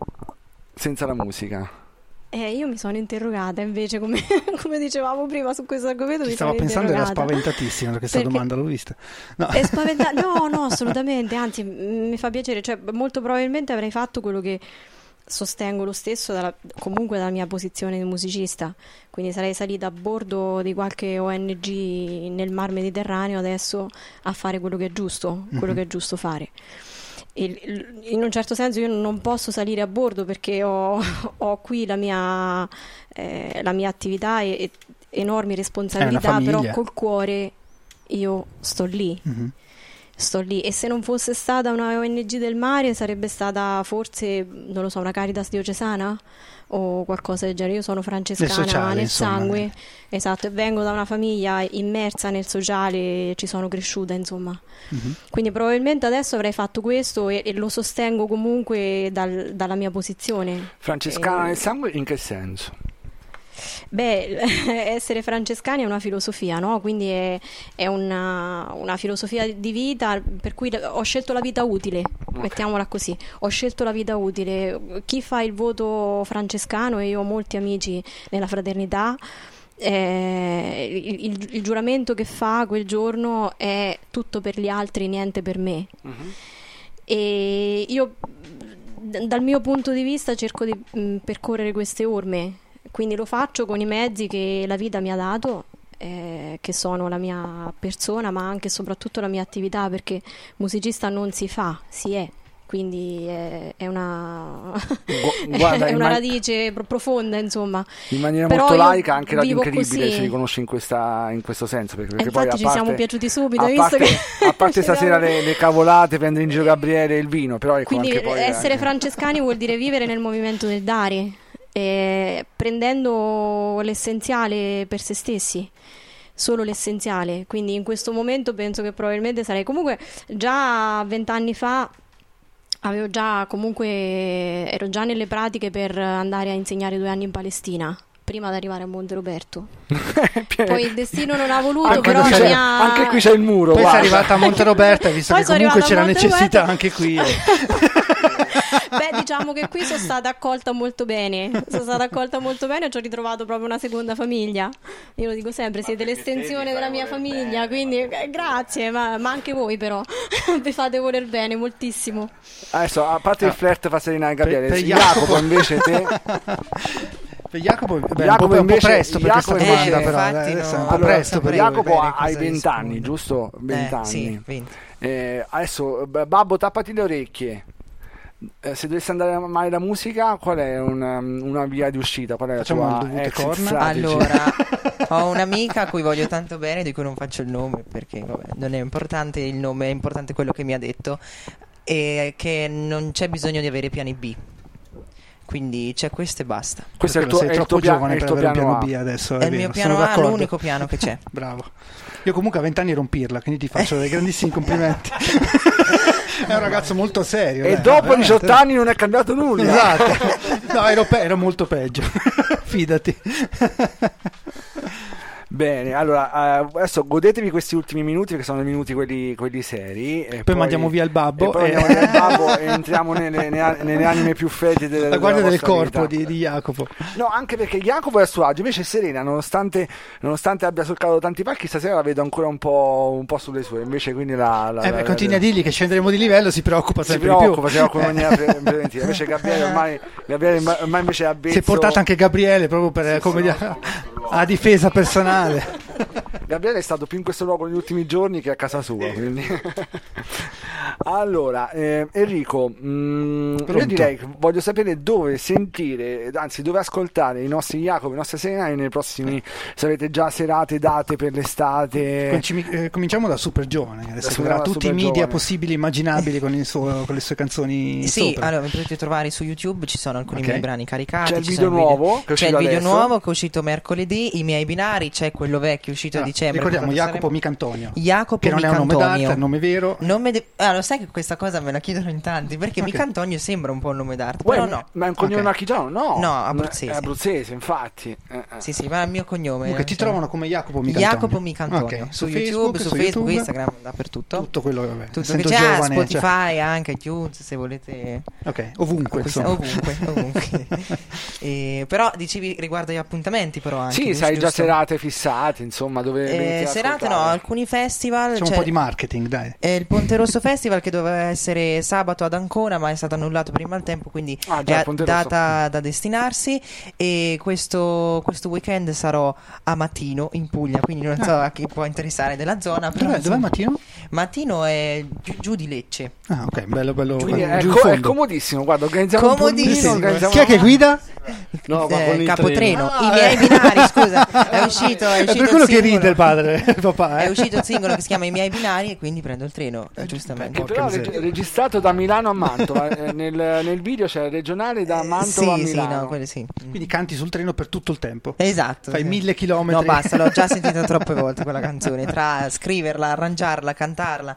senza la musica? Eh, io mi sono interrogata invece, come, come dicevamo prima su questo argomento. Ci mi stavo sono pensando, era interrogata. spaventatissima questa Perché- domanda, l'ho vista. No. È spaventa- no, no, assolutamente, anzi m- mi fa piacere, cioè molto probabilmente avrei fatto quello che sostengo lo stesso dalla, comunque dalla mia posizione di musicista, quindi sarei salita a bordo di qualche O N G nel Mar Mediterraneo adesso a fare quello che è giusto, quello Mhm. che è giusto fare. Il- in un certo senso io non posso salire a bordo perché ho, ho qui la mia, eh, la mia attività e, e enormi responsabilità, però famiglia. col cuore io sto lì, Mhm. sto lì, e se non fosse stata una O N G del mare sarebbe stata forse, non lo so, una Caritas diocesana o qualcosa del genere. Io sono francescana Nel sociale, nel insomma. sangue, esatto, e vengo da una famiglia immersa nel sociale, ci sono cresciuta, insomma. Mhm. Quindi probabilmente adesso avrei fatto questo e, e lo sostengo comunque dal- dalla mia posizione. Francescana Eh, nel sangue in che senso? Beh, essere francescani è una filosofia, no? Quindi è, è una, una filosofia di vita per cui ho scelto la vita utile, mettiamola così. Ho scelto la vita utile. Chi fa il voto francescano, e io ho molti amici nella fraternità, eh, il, il- il giuramento che fa quel giorno è tutto per gli altri, niente per me. Mhm. E io d- dal mio punto di vista cerco di mh, percorrere queste orme, quindi lo faccio con i mezzi che la vita mi ha dato, eh, che sono la mia persona ma anche e soprattutto la mia attività, perché musicista non si fa, si è, quindi è, è una, Gu- guarda, è in una man- radice pro- profonda, insomma. In maniera Però molto io laica anche la vivo incredibile così. si riconosce in, questa, in questo senso, perché, E perché poi a infatti ci parte, siamo piaciuti subito, a hai visto parte, che a parte ci stasera siamo- le, le cavolate, prendere in giro Gabriele e il vino, però ecco Quindi anche poi essere anche- francescani vuol dire vivere nel movimento del dare, eh, prendendo l'essenziale per se stessi, solo l'essenziale. Quindi in questo momento penso che probabilmente sarei comunque già vent'anni fa. Avevo già comunque ero già nelle pratiche per andare a insegnare due anni in Palestina prima di arrivare a Monteroberto. Poi il destino non ha voluto, anche, però qui la c'è, mia... anche qui c'è il muro, Poi sei guarda. arrivata a Monteroberto e hai visto Poi che sono comunque c'è arrivata la a Monteroberto. necessità anche qui. Beh, diciamo che qui sono stata accolta molto bene. Sono stata accolta molto bene e ci ho ritrovato proprio una seconda famiglia. Io lo dico sempre, siete l'estensione della mia famiglia, quindi eh, grazie, ma, ma anche voi però vi fate voler bene moltissimo. Adesso, a parte il flirt fra Serena e Gabriele, Per- per Jacopo Jacopo- invece te Per Jacopo, beh, Jacopo un, po', è un po' invece- presto per questa Jacopo domanda, invece- però infatti adesso è un no. po' allora, presto per saprei Jacopo bene ha- cosa hai venti anni, rispondere. giusto? venti Eh, anni. sì, venti. Eh, adesso b- Babbo, tappati le orecchie. Eh, se dovessi andare male la musica, qual è una, una via di uscita? Qual è la Facciamo tua il dovute exit corna? strategy? Allora, ho un'amica a cui voglio tanto bene, di cui non faccio il nome perché vabbè, non è importante il nome, è importante quello che mi ha detto, e che non c'è bisogno di avere piani B. Quindi c'è questo e basta. Questo è il Quello tuo, sei è il tuo troppo pia- giovane è il per tuo avere un piano piano A. B adesso, È è il mio vero, piano sono A, d'accordo. l'unico piano che c'è. Bravo. Io comunque a vent'anni ero un pirla, quindi ti faccio dei grandissimi complimenti. È un ragazzo molto serio. E dai, dopo veramente. diciotto anni non è cambiato nulla. Esatto. No, ero, pe- ero molto peggio. Fidati. Bene, allora eh, adesso godetevi questi ultimi minuti perché sono i minuti quelli, quelli seri. E Poi mandiamo via il babbo E poi e- andiamo via il babbo e entriamo nelle, nelle, nelle anime più fetide della, La guardia della del vostra corpo vita. di, di Jacopo. No, anche perché Jacopo è a suo agio, invece Serena, nonostante, nonostante abbia solcato tanti palchi, stasera la vedo ancora un po', un po' sulle sue. Invece quindi la, la, Eh, la- beh, la- continui a dirgli che scenderemo di livello, si preoccupa si sempre preoccupa, di si preoccupa in più. maniera pre- preventiva. Invece Gabriele ormai, Gabriele ormai invece è avvezzo. Si è portato anche Gabriele proprio per come dire, a difesa personale. Gabriele è stato più in questo luogo negli ultimi giorni che a casa sua, quindi. Allora, eh, Enrico, mh, io Pronto? direi che voglio sapere dove sentire, anzi dove ascoltare i nostri Jacopo, i nostri Serenai nei prossimi, se avete già serate, date per l'estate. Conci- eh, Cominciamo da super giovane, adesso Da che avrà super tutti i media giovane. possibili e immaginabili con, il suo- con le sue canzoni Sì, sopra. allora mi potete trovare su YouTube, ci sono alcuni Ok. miei brani caricati. C'è il ci video sono nuovo che è C'è il uscito video adesso. nuovo che è uscito mercoledì, i miei binari, c'è quello vecchio uscito a Ah, dicembre. ricordiamo con Jacopo Sanremo. Micantonio, Jacopo che non è un nome Micantonio. d'arte, è un nome vero. Nome de- ah, lo sai che questa cosa me la chiedono in tanti perché Ok. Micantonio sembra un po' un nome d'arte, Uè, però ma- no. Ma è un cognome Ok. marchigiano? No, No, abruzzese. È abruzzese, infatti. Eh, eh. Sì, sì, ma è il mio cognome. Comunque non ti c'è- trovano come Jacopo Micantonio. Jacopo Micantonio. Ok, Su, su YouTube, Facebook, su, su Facebook, YouTube. Instagram, dappertutto. Tutto quello che vabbè. Tutto che essendo c'è, ah, giovane, Spotify, cioè- anche iTunes, se volete. Ok, ovunque, Questa- insomma. ovunque, ovunque. E, però dicevi riguardo agli appuntamenti, però anche. Sì, giusto? sai già serate fissate, insomma, dove Eh, venite ad serate no, ascoltare. alcuni festival. Facciamo c'è- un po' di marketing, dai. eh, il Ponte Rosso festival che doveva essere sabato ad Ancona, ma è stato annullato per il maltempo, quindi Ah, già, è Ponte data da destinarsi. E questo, questo weekend sarò a Matino in Puglia, quindi non so a chi può interessare della zona. Però, Dov'è, dov'è Mattino? Mattino è giù, giù di Lecce. Ah, ok, bello, bello. Quindi bello, è, giù in co- è fondo. comodissimo, guarda, organizziamo un Comodissimo. pulmino, organizziamo Chi è che guida? No, va Eh, con il capotreno, treno. i miei binari, scusa, è uscito, è È uscito per quello il che singolo. ride il padre, il papà. Eh? È uscito il singolo che si chiama I miei binari e quindi prendo il treno, eh, giustamente. Che Porca però è miseria. reg- registrato da Milano a Mantova. eh, nel, nel video c'è il regionale da Mantova a Sì, sì, Milano. no, quello sì. Quindi canti sul treno per tutto il tempo. Esatto. Fai sì. mille chilometri. No, basta, l'ho già sentita troppe volte quella canzone, tra scriverla, arrangiarla, cantarla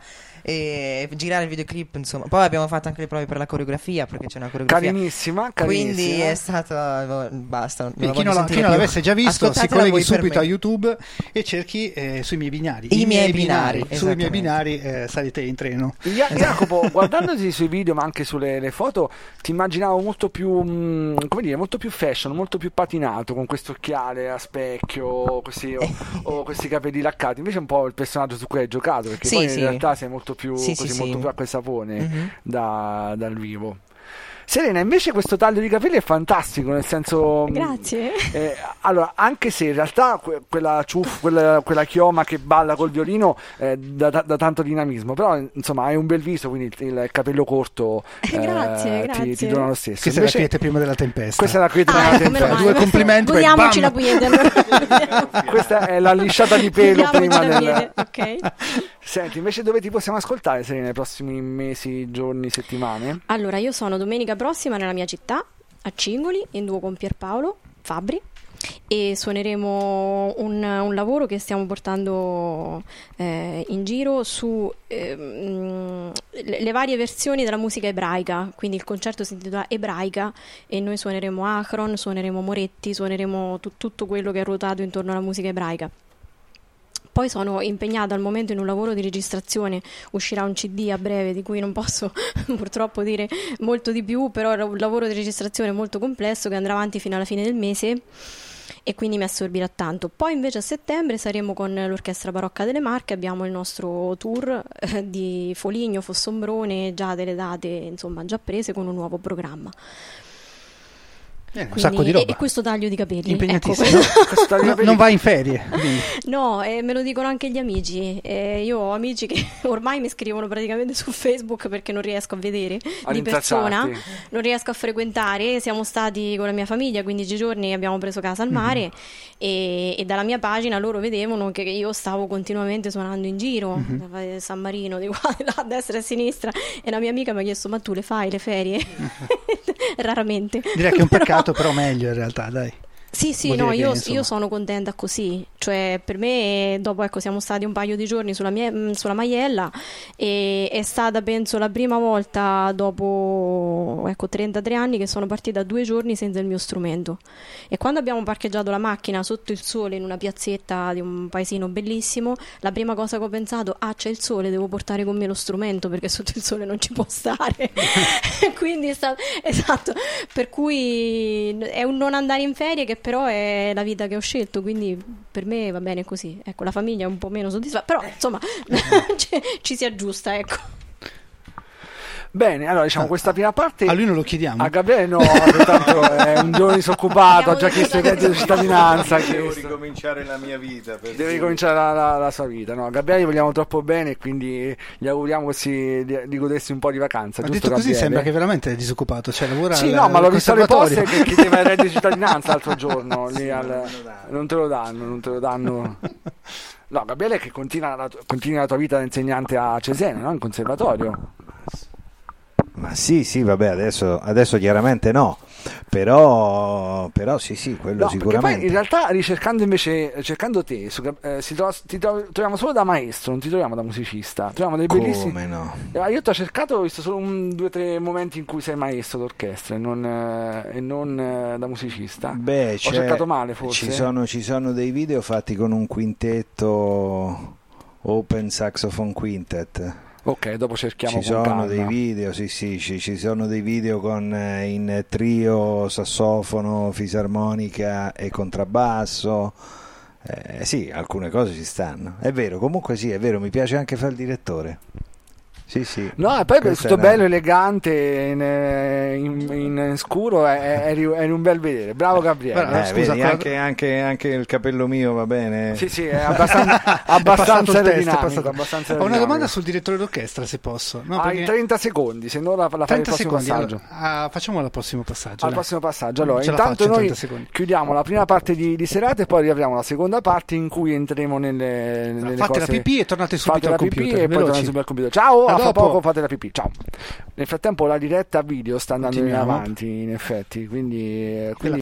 e girare il videoclip, insomma. Poi abbiamo fatto anche le prove per la coreografia, perché c'è una coreografia. Carinissima, Quindi carinissima. è stato basta, non la Quindi chi voglio non, la- sentire chi non più. l'avesse già visto si Ascoltatela colleghi voi per subito me. a YouTube e cerchi eh, sui miei binari. I miei binari, Sui miei esattamente. binari eh, salite in treno. Ja- Jacopo, guardandoti sui video ma anche sulle le foto, ti immaginavo molto più, mh, come dire, molto più fashion, molto più patinato, con questo occhiale a specchio, così, o, o questi capelli laccati. Invece è un po' il personaggio su cui hai giocato, perché Sì, poi sì. in realtà sei molto più, Sì, così, sì, molto sì. più acqua e sapone Mhm. da- dal vivo. Serena, invece questo taglio di capelli è fantastico, nel senso... mh, Grazie. Eh, allora, anche se in realtà que- quella, ciuff, quella, quella chioma che balla col violino eh, dà, dà- dà tanto dinamismo, però insomma hai un bel viso, quindi il, il capello corto eh, Grazie, ti, grazie. ti dona lo stesso. Questa è la Invece- quiete prima della tempesta. questa è la quiete Ah, della ecco, meno tempesta. male. Due complimenti, poi Godiamoci bam! la quiete. allora. Questa è la lisciata di pelo Godiamoci prima la del... quiete, ok. Senti, invece dove ti possiamo ascoltare, Serena, nei prossimi mesi, giorni, settimane? Allora, io sono domenica prossima nella mia città, a Cingoli, in duo con Pierpaolo Fabbri, e suoneremo un, un lavoro che stiamo portando eh, in giro su ehm, le, le varie versioni della musica ebraica. Quindi il concerto si intitola Ebraica e noi suoneremo Achron, suoneremo Moretti, suoneremo tu- tutto quello che è ruotato intorno alla musica ebraica. Poi sono impegnata al momento in un lavoro di registrazione, uscirà un C D a breve di cui non posso purtroppo dire molto di più, però è un lavoro di registrazione molto complesso che andrà avanti fino alla fine del mese e quindi mi assorbirà tanto. Poi invece a settembre saremo con l'Orchestra Barocca delle Marche, abbiamo il nostro tour eh, di Foligno, Fossombrone, già delle date insomma già prese con un nuovo programma. Bene, un Quindi- sacco di e, roba. e questo taglio di capelli, Impegnatissimo. ecco. Questo taglio di No, capelli- non vai in ferie. quindi. No, eh, me lo dicono anche gli amici. Eh, io ho amici che ormai mi scrivono praticamente su Facebook perché non riesco a vedere a di persona, rintracciarti. non riesco a frequentare. Siamo stati con la mia famiglia quindici giorni, abbiamo preso casa al mare e, e dalla mia pagina loro vedevano che io stavo continuamente suonando in giro, a San Marino, di qua, di là, a destra e a sinistra. E la mia amica mi ha chiesto: ma tu le fai le ferie? Raramente. Direi che è un Però- peccato, però meglio in realtà, dai. Sì, sì, Vuol no, dire che, io, insomma- io sono contenta così, cioè per me dopo ecco siamo stati un paio di giorni sulla, mia, mh, sulla Maiella e è stata penso la prima volta dopo ecco trentatré anni che sono partita due giorni senza il mio strumento e quando abbiamo parcheggiato la macchina sotto il sole in una piazzetta di un paesino bellissimo, la prima cosa che ho pensato, ah c'è il sole, devo portare con me lo strumento perché sotto il sole non ci può stare. Quindi è stato esatto, per cui è un non andare in ferie che però è la vita che ho scelto, quindi per me va bene così. Ecco, la famiglia è un po' meno soddisfatta, però insomma ci, ci si aggiusta, ecco. Bene, allora diciamo questa prima parte... A lui non lo chiediamo. A Gabriele no, tanto è un giorno disoccupato, ha già chiesto il reddito di cittadinanza. ha Devo chiesto. ricominciare la mia vita. per Deve cui- ricominciare la, la- la sua vita, no? A Gabriele gli vogliamo troppo bene e quindi gli auguriamo che si, di, di godersi un po' di vacanza. Ma giusto, detto così Gabriele? sembra che veramente è disoccupato, cioè lavora Sì, al- no, ma l'ho al visto alle poste conservatorio. che chiedeva il reddito di cittadinanza l'altro giorno. lì Sì, al- non me lo danno. non te lo danno, non te lo danno. No, Gabriele che continua la, tu- continua la tua vita da insegnante a Cesena, no? In conservatorio. Ma sì, sì, vabbè, adesso, adesso chiaramente no, però, però sì, sì, quello No, perché sicuramente. poi in realtà ricercando invece, cercando te, su, eh, si trova, ti trov- troviamo solo da maestro, non ti troviamo da musicista. Troviamo dei bellissimi. Come no? Eh, Io ti ho cercato, ho visto solo un, due o tre momenti in cui sei maestro d'orchestra e non, eh, e non eh, da musicista. Beh, Ho c'è- cercato male forse. Ci sono, ci sono dei video fatti con un quintetto Open Saxophone Quintet. Ok, dopo cerchiamo Ci con sono calma. dei video, sì, sì, ci, ci sono dei video con eh, in trio, sassofono, fisarmonica e contrabbasso. Eh, sì, alcune cose ci stanno. È vero, comunque sì, è vero, mi piace anche fare il direttore. Sì, sì. No, e poi è Questa tutto era- bello, elegante, in, in- in scuro, è- eri, eri un bel vedere. Bravo Gabriele. Guarda, Eh, scusa, vedi, quella- anche, anche, anche il capello mio va bene. Sì, sì, è abbastanza, È passato abbastanza il test, è aerodinamico, passato. abbastanza Ho una aerodinamico. domanda sul direttore d'orchestra, se posso. No, Hai perché- trenta secondi, se no la, la fai il trenta prossimo secondi. passaggio. Allora, ah, facciamo al prossimo passaggio. Al dai. prossimo passaggio. Allora, Ce la intanto faccio in noi trenta secondi. chiudiamo la prima parte di, di serata e poi riapriamo la seconda parte in cui entreremo nelle, nelle Fate la cose. pipì e tornate Fate subito la al pipì computer. e poi veloci. tornate subito al computer. Ciao, A a fra dopo. poco fate la pipì. Ciao. Nel frattempo la diretta video sta andando in Continuiamo. avanti, in effetti, quindi, eh, quindi